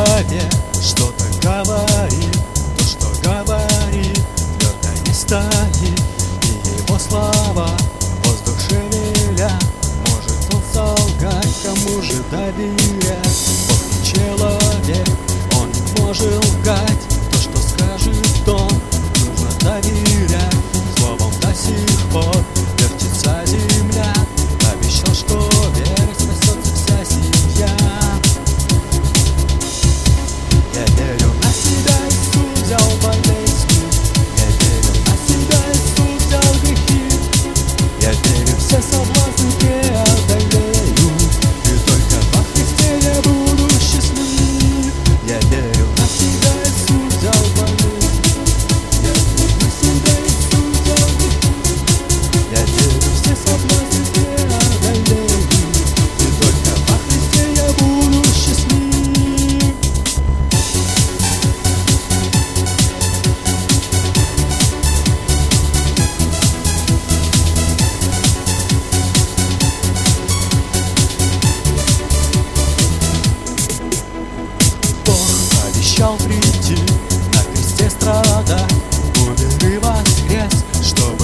голове что-то говорит, то, что говорит, твердо не стоит. И его слова воздух шевеля, может он солгать, кому же доверять? Бог не человек, он не может лгать. То, что скажет он, нужно доверять. Словом до сих пор вертится земля, обещал, что верой спасется вся семья. Я верю на себя, Иисус взял болезни. Я верю на себя, Иисус взял грехи. Я верю, все соблазны преодолею, и только во Христе я буду счастлив. Я верю на себя, Иисус взял болезни. Я верю на себя, Иисус взял грехи. Я верю, все соблазны преодолею, и только во Христе я буду счастлив. Обещал прийти, на кресте страдать, умер и воскрес, чтобы